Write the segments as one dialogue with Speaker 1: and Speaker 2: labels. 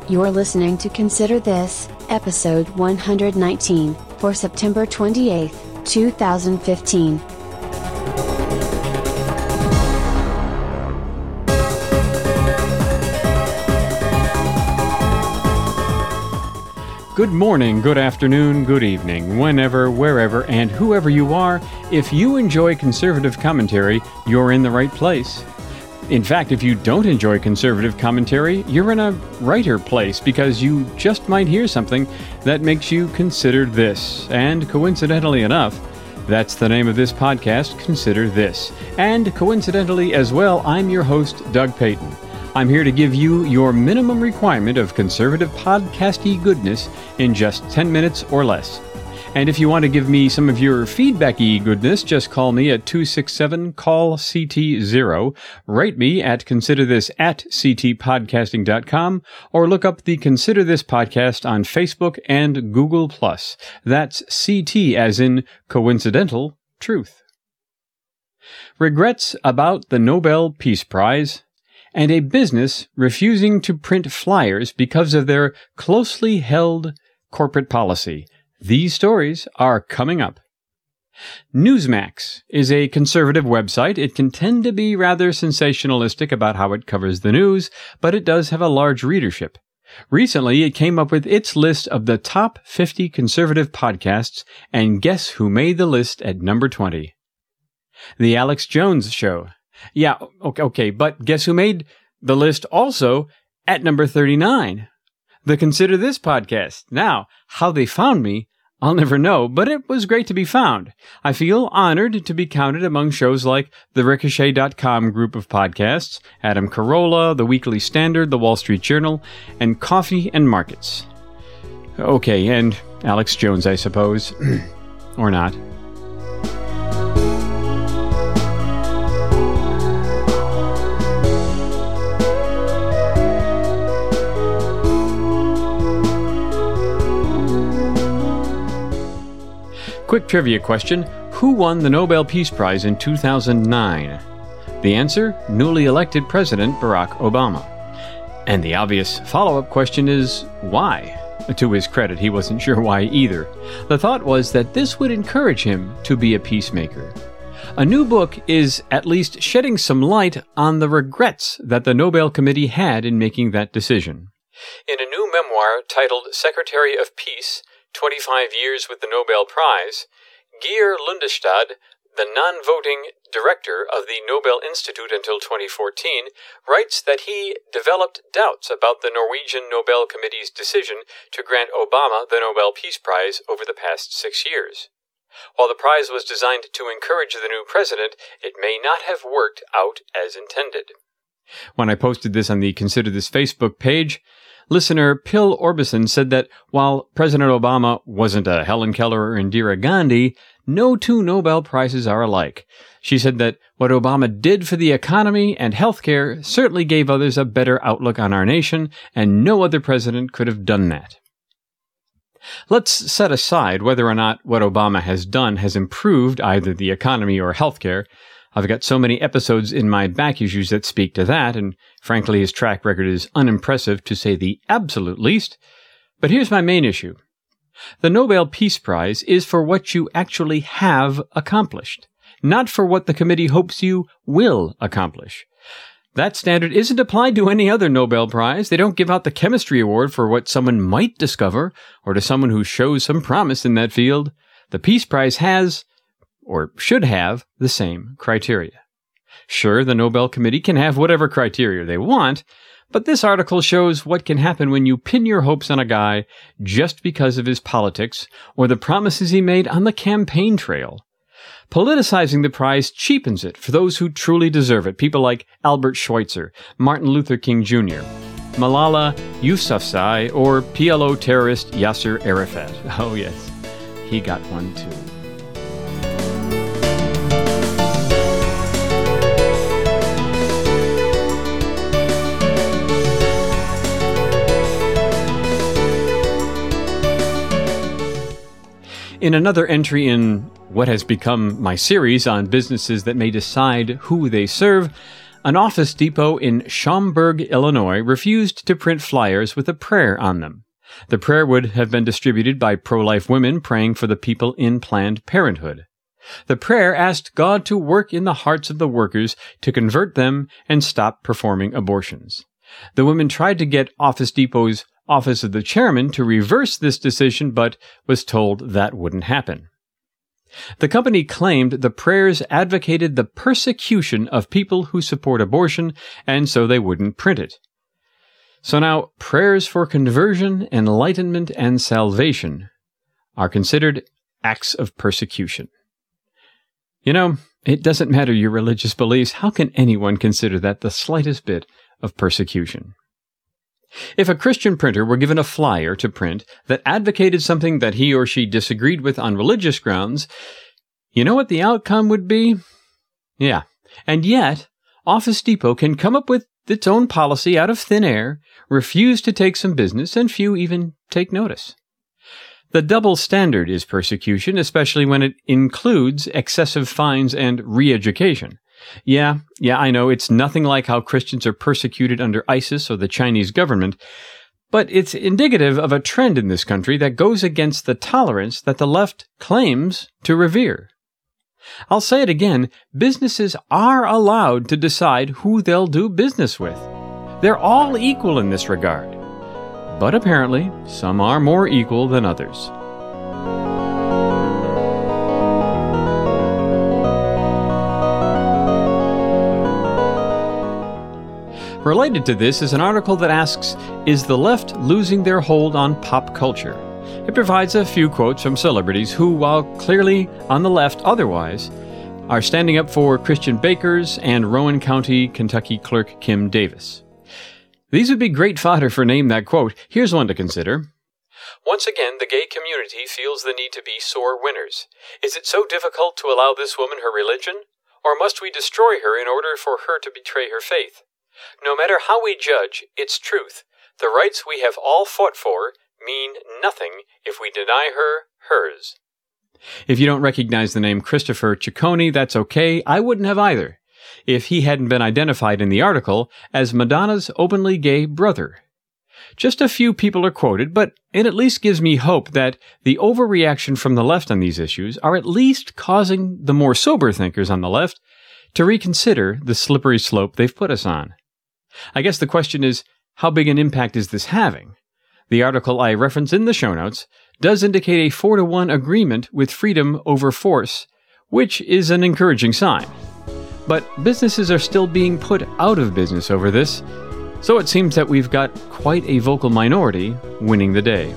Speaker 1: You're listening to Consider This, episode 119, for September 28, 2015.
Speaker 2: Good morning, good afternoon, good evening, whenever, wherever, and whoever you are. If you enjoy conservative commentary, you're in the right place. In fact, if you don't enjoy conservative commentary, you're in a righter place because you just might hear something that makes you consider this. And coincidentally enough, that's the name of this podcast, Consider This. And coincidentally as well, I'm your host, Doug Payton. I'm here to give you your minimum requirement of conservative podcasty goodness in just 10 minutes or less. And if you want to give me some of your feedbacky goodness, just call me at 267-CALL-CT0, write me at considerthis@ctpodcasting.com, or look up the Consider This podcast on Facebook and Google+. That's CT as in coincidental truth. Regrets about the Nobel Peace Prize, and a business refusing to print flyers because of their closely held corporate policy. These stories are coming up. Newsmax is a conservative website. It can tend to be rather sensationalistic about how it covers the news, but it does have a large readership. Recently, it came up with its list of the top 50 conservative podcasts, and guess who made the list at number 20? The Alex Jones Show. Yeah, okay, but guess who made the list also at number 39? The Consider This podcast. Now, how they found me, I'll never know, but it was great to be found. I feel honored to be counted among shows like the Ricochet.com group of podcasts, Adam Carolla, The Weekly Standard, The Wall Street Journal, and Coffee and Markets. Okay, and Alex Jones, I suppose. Or not. Quick trivia question. Who won the Nobel Peace Prize in 2009? The answer, newly elected President Barack Obama. And the obvious follow-up question is, why? To his credit, he wasn't sure why either. The thought was that this would encourage him to be a peacemaker. A new book is at least shedding some light on the regrets that the Nobel Committee had in making that decision. In a new memoir titled Secretary of Peace, 25 Years with the Nobel Prize, Geir Lundestad, the non-voting director of the Nobel Institute until 2014, writes that he developed doubts about the Norwegian Nobel Committee's decision to grant Obama the Nobel Peace Prize over the past 6 years. While the prize was designed to encourage the new president, it may not have worked out as intended. When I posted this on the Consider This Facebook page, listener Pill Orbison said that while President Obama wasn't a Helen Keller or Indira Gandhi, no two Nobel Prizes are alike. She said that what Obama did for the economy and healthcare certainly gave others a better outlook on our nation, and no other president could have done that. Let's set aside whether or not what Obama has done has improved either the economy or healthcare. I've got so many episodes in my back issues that speak to that, and frankly his track record is unimpressive to say the absolute least. But here's my main issue. The Nobel Peace Prize is for what you actually have accomplished, not for what the committee hopes you will accomplish. That standard isn't applied to any other Nobel Prize. They don't give out the chemistry award for what someone might discover, or to someone who shows some promise in that field. The Peace Prize has, or should have, the same criteria. Sure, the Nobel Committee can have whatever criteria they want, but this article shows what can happen when you pin your hopes on a guy just because of his politics or the promises he made on the campaign trail. Politicizing the prize cheapens it for those who truly deserve it, people like Albert Schweitzer, Martin Luther King Jr., Malala Yousafzai, or PLO terrorist Yasser Arafat. Oh yes, he got one too. In another entry in what has become my series on businesses that may decide who they serve, An Office Depot in Schaumburg, Illinois, refused to print flyers with a prayer on them. The prayer would have been distributed by pro-life women praying for the people in Planned Parenthood. The prayer asked God to work in the hearts of the workers to convert them and stop performing abortions. The women tried to get Office Depot's Office of the Chairman to reverse this decision, but was told that wouldn't happen. The company claimed the prayers advocated the persecution of people who support abortion, and so they wouldn't print it. So now, prayers for conversion, enlightenment, and salvation are considered acts of persecution. You know, it doesn't matter your religious beliefs. How can anyone consider that the slightest bit of persecution? If a Christian printer were given a flyer to print that advocated something that he or she disagreed with on religious grounds, you know what the outcome would be? Yeah. And yet, Office Depot can come up with its own policy out of thin air, refuse to take some business, and few even take notice. The double standard is persecution, especially when it includes excessive fines and re-education. Yeah, I know it's nothing like how Christians are persecuted under ISIS or the Chinese government, but it's indicative of a trend in this country that goes against the tolerance that the left claims to revere. I'll say it again, businesses are allowed to decide who they'll do business with. They're all equal in this regard. But apparently, some are more equal than others. Related to this is an article that asks, is the left losing their hold on pop culture? It provides a few quotes from celebrities who, while clearly on the left otherwise, are standing up for Christian bakers and Rowan County, Kentucky clerk Kim Davis. These would be great fodder for Name That Quote. Here's one to consider. Once again, the gay community feels the need to be sore winners. Is it so difficult to allow this woman her religion? Or must we destroy her in order for her to betray her faith? No matter how we judge, it's truth. The rights we have all fought for mean nothing if we deny her hers. If you don't recognize the name Christopher Ciccone, that's okay. I wouldn't have either, if he hadn't been identified in the article as Madonna's openly gay brother. Just a few people are quoted, but it at least gives me hope that the overreaction from the left on these issues are at least causing the more sober thinkers on the left to reconsider the slippery slope they've put us on. I guess the question is, how big an impact is this having? The article I reference in the show notes does indicate a 4-to-1 agreement with freedom over force, which is an encouraging sign. But businesses are still being put out of business over this, so it seems that we've got quite a vocal minority winning the day.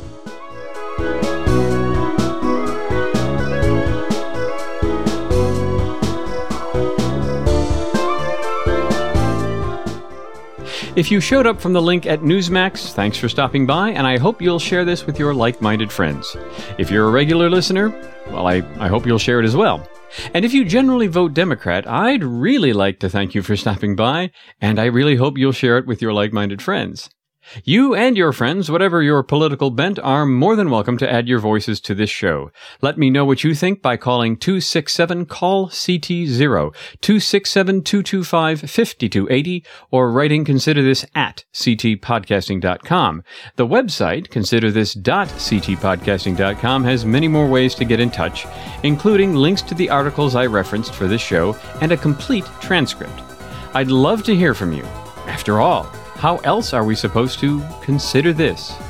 Speaker 2: If you showed up from the link at Newsmax, thanks for stopping by, and I hope you'll share this with your like-minded friends. If you're a regular listener, well, I hope you'll share it as well. And if you generally vote Democrat, I'd really like to thank you for stopping by, and I really hope you'll share it with your like-minded friends. You and your friends, whatever your political bent, are more than welcome to add your voices to this show. Let me know what you think by calling 267-CALL-CT0, 267-225-5280, or writing Consider This at ctpodcasting.com. The website, considerthis.ctpodcasting.com, has many more ways to get in touch, including links to the articles I referenced for this show and a complete transcript. I'd love to hear from you. After all, how else are we supposed to consider this?